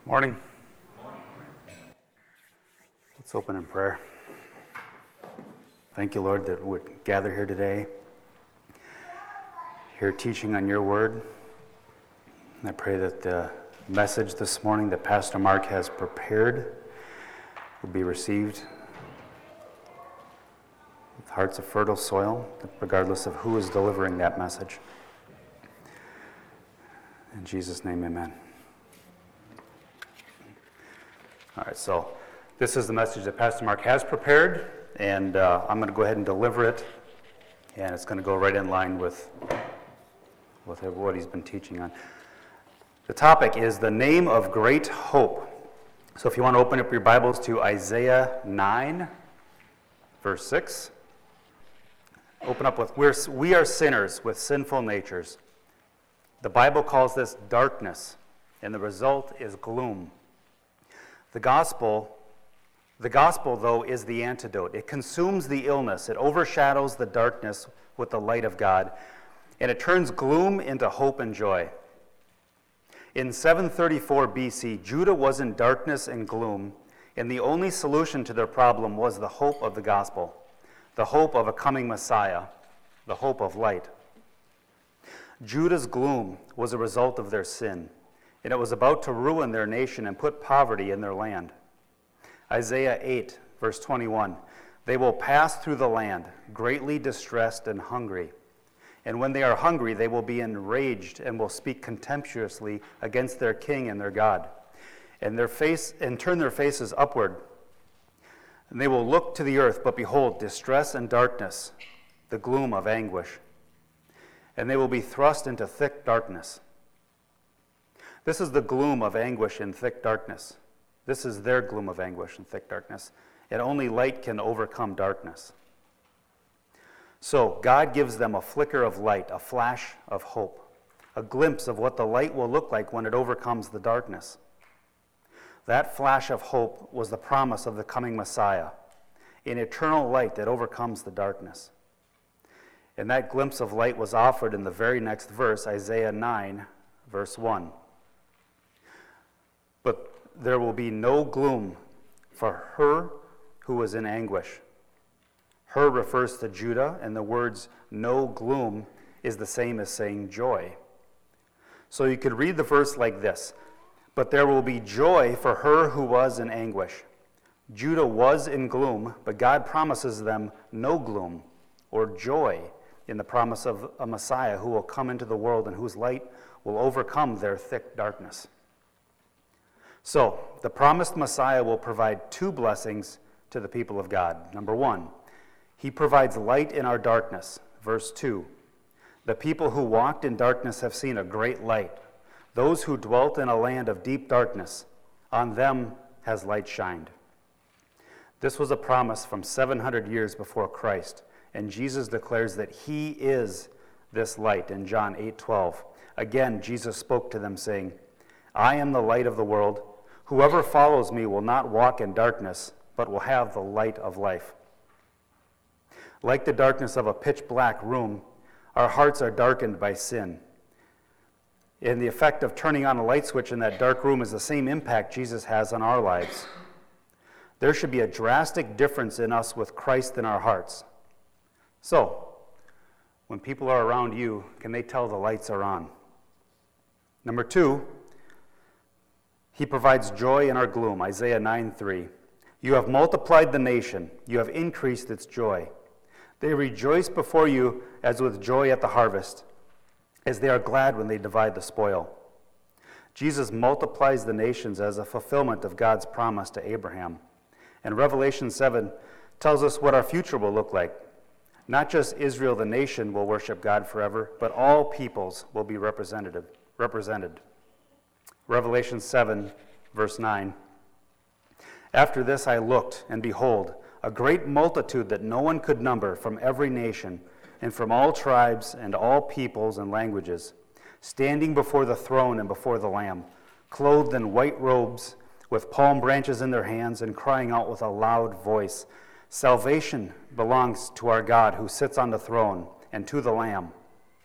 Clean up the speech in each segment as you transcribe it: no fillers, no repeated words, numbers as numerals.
Morning. Let's open in prayer. Thank you, Lord, that we gather here today, hear teaching on your word. And I pray that the message this morning that Pastor Mark has prepared will be received with hearts of fertile soil, regardless of who is delivering that message. In Jesus' name, amen. All right, so this is the message that Pastor Mark has prepared, and I'm going to go ahead and deliver it, and it's going to go right in line with what he's been teaching on. The topic is the name of great hope. So if you want to open up your Bibles to Isaiah 9, verse 6. Open up with, we are sinners with sinful natures. The Bible calls this darkness, and the result is gloom. The gospel, though, is the antidote. It consumes the illness. It overshadows the darkness with the light of God, and it turns gloom into hope and joy. In 734 BC, Judah was in darkness and gloom, and the only solution to their problem was the hope of the gospel, the hope of a coming Messiah, the hope of light. Judah's gloom was a result of their sin, and it was about to ruin their nation and put poverty in their land. Isaiah 8, verse 21, they will pass through the land, greatly distressed and hungry. And when they are hungry, they will be enraged and will speak contemptuously against their king and their God, and turn their faces upward. And they will look to the earth, but behold, distress and darkness, the gloom of anguish. And they will be thrust into thick darkness. This is the gloom of anguish and thick darkness. This is their gloom of anguish and thick darkness. And only light can overcome darkness. So God gives them a flicker of light, a flash of hope, a glimpse of what the light will look like when it overcomes the darkness. That flash of hope was the promise of the coming Messiah, an eternal light that overcomes the darkness. And that glimpse of light was offered in the very next verse, Isaiah 9, verse 1. But there will be no gloom for her who was in anguish. Her refers to Judah, and the words no gloom is the same as saying joy. So you could read the verse like this: but there will be joy for her who was in anguish. Judah was in gloom, but God promises them no gloom or joy in the promise of a Messiah who will come into the world and whose light will overcome their thick darkness. So, the promised Messiah will provide two blessings to the people of God. Number one, he provides light in our darkness. Verse 2, the people who walked in darkness have seen a great light. Those who dwelt in a land of deep darkness, on them has light shined. This was a promise from 700 years before Christ, and Jesus declares that he is this light in John 8:12. Again, Jesus spoke to them, saying, I am the light of the world. Whoever follows me will not walk in darkness, but will have the light of life. Like the darkness of a pitch-black room, our hearts are darkened by sin. And the effect of turning on a light switch in that dark room is the same impact Jesus has on our lives. There should be a drastic difference in us with Christ in our hearts. So, when people are around you, can they tell the lights are on? Number two, he provides joy in our gloom. Isaiah 9:3. You have multiplied the nation. You have increased its joy. They rejoice before you as with joy at the harvest, as they are glad when they divide the spoil. Jesus multiplies the nations as a fulfillment of God's promise to Abraham. And Revelation 7 tells us what our future will look like. Not just Israel, the nation, will worship God forever, but all peoples will be represented. Revelation 7, verse 9. After this I looked, and behold, a great multitude that no one could number from every nation and from all tribes and all peoples and languages, standing before the throne and before the Lamb, clothed in white robes, with palm branches in their hands, and crying out with a loud voice, Salvation belongs to our God who sits on the throne and to the Lamb.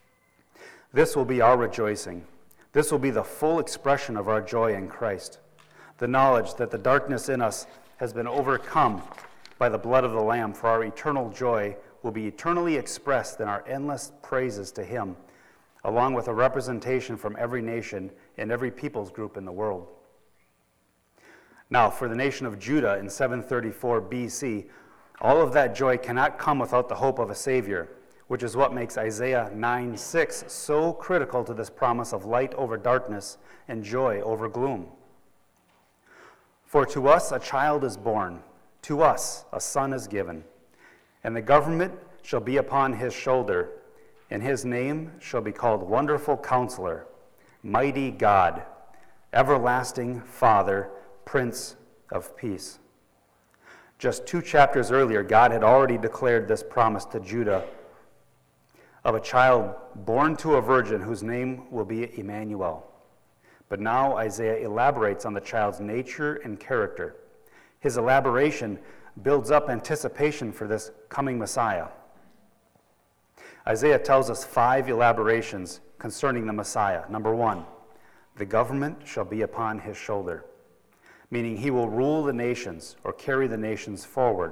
This will be our rejoicing. This will be the full expression of our joy in Christ. the knowledge that the darkness in us has been overcome by the blood of the Lamb, for our eternal joy will be eternally expressed in our endless praises to him, along with a representation from every nation and every peoples group in the world. Now, for the nation of Judah in 734 BC, all of that joy cannot come without the hope of a Savior, which is what makes Isaiah 9:6 so critical to this promise of light over darkness and joy over gloom. For to us a child is born, to us a son is given, and the government shall be upon his shoulder, and his name shall be called Wonderful Counselor, Mighty God, Everlasting Father, Prince of Peace. Just 2 chapters earlier, God had already declared this promise to Judah of a child born to a virgin whose name will be Emmanuel. But now Isaiah elaborates on the child's nature and character. His elaboration builds up anticipation for this coming Messiah. Isaiah tells us 5 elaborations concerning the Messiah. Number 1, the government shall be upon his shoulder, meaning he will rule the nations or carry the nations forward.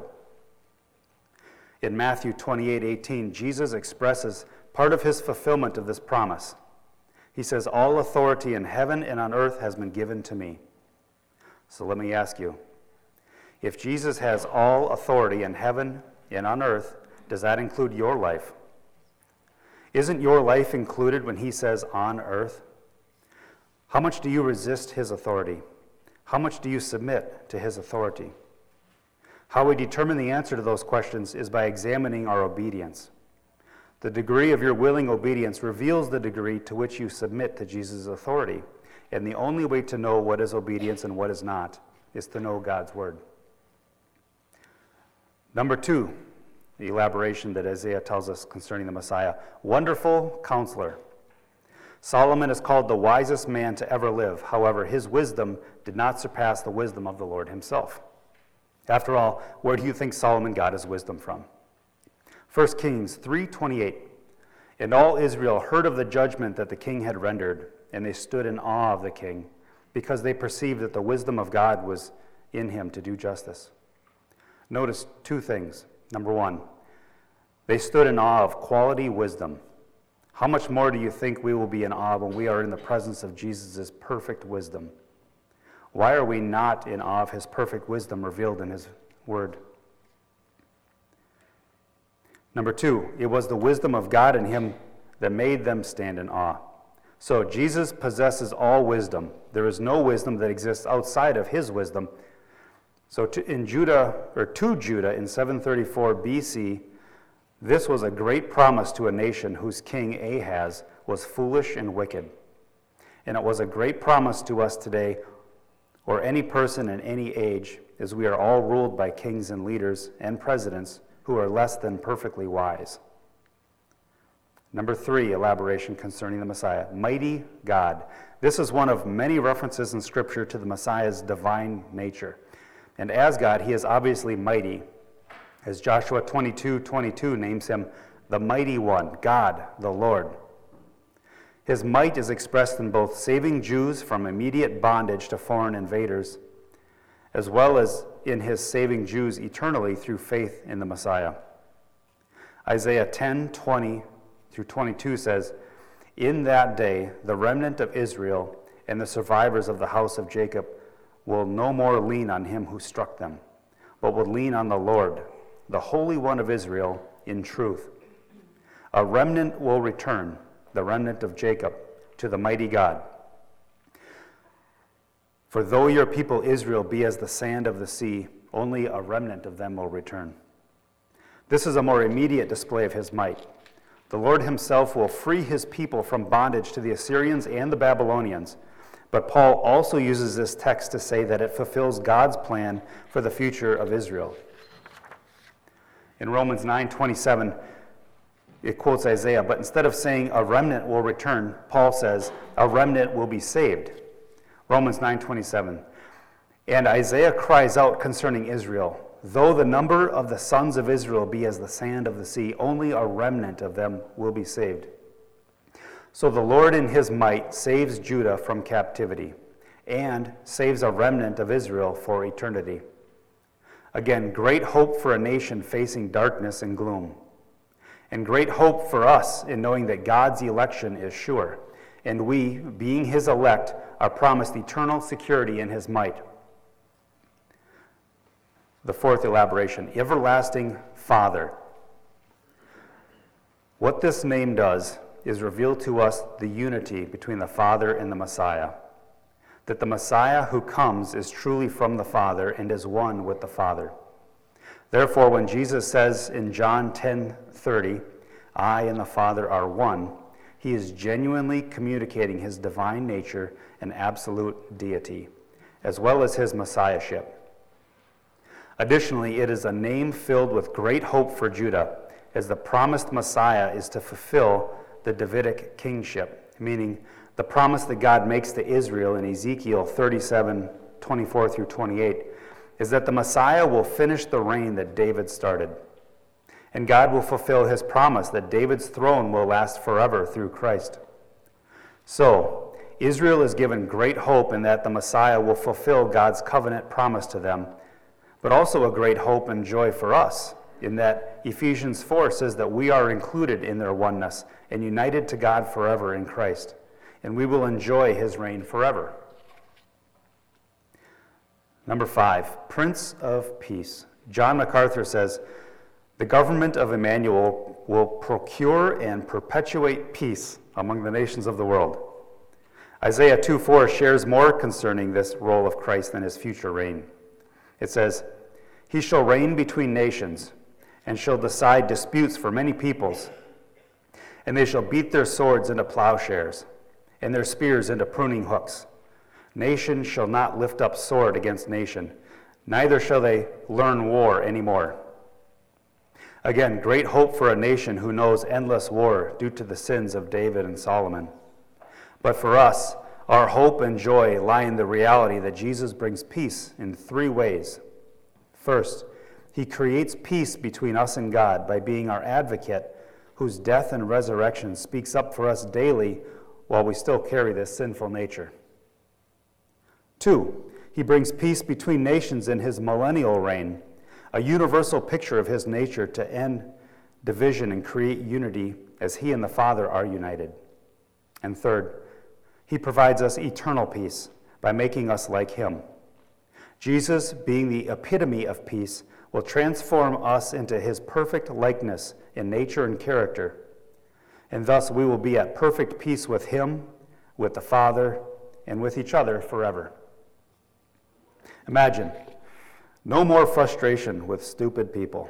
In Matthew 28:18, Jesus expresses part of his fulfillment of this promise. He says, all authority in heaven and on earth has been given to me. So let me ask you, if Jesus has all authority in heaven and on earth, does that include your life? Isn't your life included when he says on earth? How much do you resist his authority? How much do you submit to his authority? How we determine the answer to those questions is by examining our obedience. The degree of your willing obedience reveals the degree to which you submit to Jesus' authority. And the only way to know what is obedience and what is not is to know God's word. Number 2, the elaboration that Isaiah tells us concerning the Messiah. Wonderful Counselor. Solomon is called the wisest man to ever live. However, his wisdom did not surpass the wisdom of the Lord himself. After all, where do you think Solomon got his wisdom from? 1 Kings 3:28. And all Israel heard of the judgment that the king had rendered, and they stood in awe of the king, because they perceived that the wisdom of God was in him to do justice. Notice 2 things. Number 1, they stood in awe of quality wisdom. How much more do you think we will be in awe when we are in the presence of Jesus' perfect wisdom? Why are we not in awe of his perfect wisdom revealed in his word? Number 2, it was the wisdom of God in him that made them stand in awe. So Jesus possesses all wisdom. There is no wisdom that exists outside of his wisdom. So to Judah in 734 BC, this was a great promise to a nation whose king Ahaz was foolish and wicked. And it was a great promise to us today, or any person in any age, as we are all ruled by kings and leaders and presidents who are less than perfectly wise. Number 3, elaboration concerning the Messiah. Mighty God. This is one of many references in Scripture to the Messiah's divine nature. And as God, he is obviously mighty, as Joshua 22:22 names him the Mighty One, God, the Lord. His might is expressed in both saving Jews from immediate bondage to foreign invaders, as well as in his saving Jews eternally through faith in the Messiah. Isaiah 10:20-22 says, in that day the remnant of Israel and the survivors of the house of Jacob will no more lean on him who struck them, but will lean on the Lord, the Holy One of Israel, in truth. A remnant will return, the remnant of Jacob, to the mighty God. For though your people Israel be as the sand of the sea, only a remnant of them will return. This is a more immediate display of his might. The Lord himself will free his people from bondage to the Assyrians and the Babylonians. But Paul also uses this text to say that it fulfills God's plan for the future of Israel. In Romans 9:27, it quotes Isaiah, but instead of saying a remnant will return, Paul says a remnant will be saved. Romans 9:27. And Isaiah cries out concerning Israel, though the number of the sons of Israel be as the sand of the sea, only a remnant of them will be saved. So the Lord in his might saves Judah from captivity, and saves a remnant of Israel for eternity. Again, great hope for a nation facing darkness and gloom. And great hope for us in knowing that God's election is sure, and we, being his elect, are promised eternal security in his might. The fourth elaboration, Everlasting Father. What this name does is reveal to us the unity between the Father and the Messiah. That the Messiah who comes is truly from the Father and is one with the Father. Therefore, when Jesus says in John 10:30, I and the Father are one, he is genuinely communicating his divine nature and absolute deity, as well as his messiahship. Additionally, it is a name filled with great hope for Judah, as the promised Messiah is to fulfill the Davidic kingship, meaning the promise that God makes to Israel in Ezekiel 37:24 through 28 is that the Messiah will finish the reign that David started. And God will fulfill his promise that David's throne will last forever through Christ. So, Israel is given great hope in that the Messiah will fulfill God's covenant promise to them, but also a great hope and joy for us, in that Ephesians 4 says that we are included in their oneness and united to God forever in Christ, and we will enjoy his reign forever. Number 5, Prince of Peace. John MacArthur says, the government of Emmanuel will procure and perpetuate peace among the nations of the world. Isaiah 2:4 shares more concerning this role of Christ than his future reign. It says, he shall reign between nations, and shall decide disputes for many peoples. And they shall beat their swords into plowshares, and their spears into pruning hooks. Nation shall not lift up sword against nation, neither shall they learn war anymore. Again, great hope for a nation who knows endless war due to the sins of David and Solomon. But for us, our hope and joy lie in the reality that Jesus brings peace in 3 ways. First, he creates peace between us and God by being our advocate, whose death and resurrection speaks up for us daily while we still carry this sinful nature. 2, he brings peace between nations in his millennial reign, a universal picture of his nature to end division and create unity as he and the Father are united. And third, he provides us eternal peace by making us like him. Jesus, being the epitome of peace, will transform us into his perfect likeness in nature and character, and thus we will be at perfect peace with him, with the Father, and with each other forever. Imagine, no more frustration with stupid people.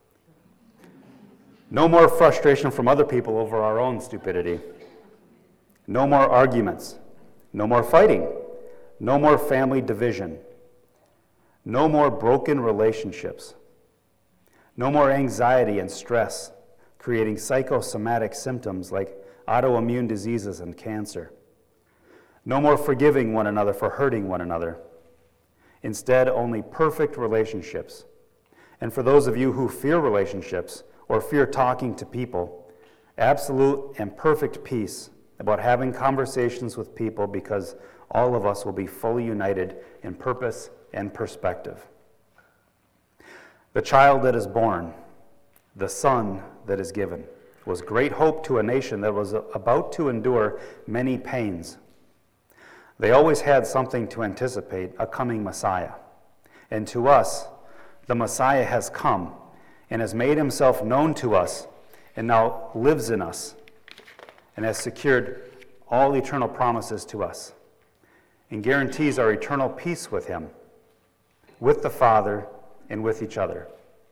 No more frustration from other people over our own stupidity. No more arguments. No more fighting. No more family division. No more broken relationships. No more anxiety and stress, creating psychosomatic symptoms like autoimmune diseases and cancer. No more forgiving one another for hurting one another. Instead, only perfect relationships. And for those of you who fear relationships or fear talking to people, absolute and perfect peace about having conversations with people, because all of us will be fully united in purpose and perspective. The child that is born, the son that is given, was great hope to a nation that was about to endure many pains. They always had something to anticipate, a coming Messiah. And to us, the Messiah has come and has made himself known to us and now lives in us and has secured all eternal promises to us and guarantees our eternal peace with him, with the Father, and with each other.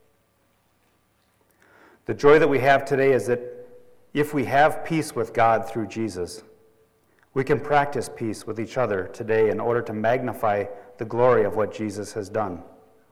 The joy that we have today is that if we have peace with God through Jesus, we can practice peace with each other today in order to magnify the glory of what Jesus has done.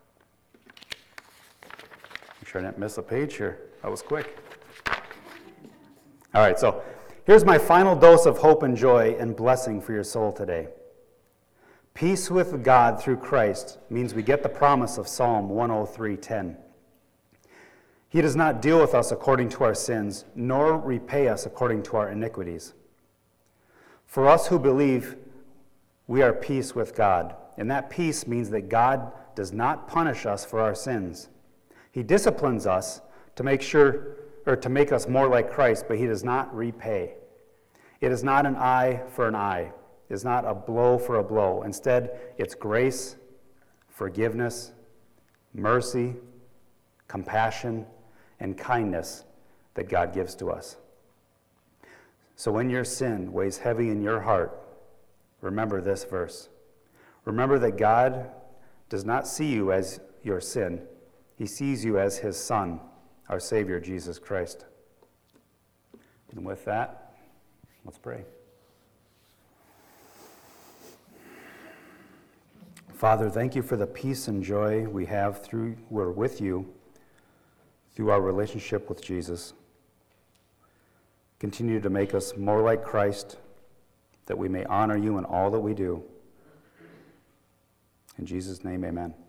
Make sure I didn't miss a page here. That was quick. All right, so here's my final dose of hope and joy and blessing for your soul today. Peace with God through Christ means we get the promise of Psalm 103:10. He does not deal with us according to our sins, nor repay us according to our iniquities. For us who believe, we are peace with God. And that peace means that God does not punish us for our sins. He disciplines us to make us more like Christ, but he does not repay. It is not an eye for an eye. It is not a blow for a blow. Instead, it's grace, forgiveness, mercy, compassion, and kindness that God gives to us. So when your sin weighs heavy in your heart, remember this verse. Remember that God does not see you as your sin. He sees you as his Son, our Savior, Jesus Christ. And with that, let's pray. Father, thank you for the peace and joy we're with you through our relationship with Jesus. Continue to make us more like Christ, that we may honor you in all that we do. In Jesus' name, amen.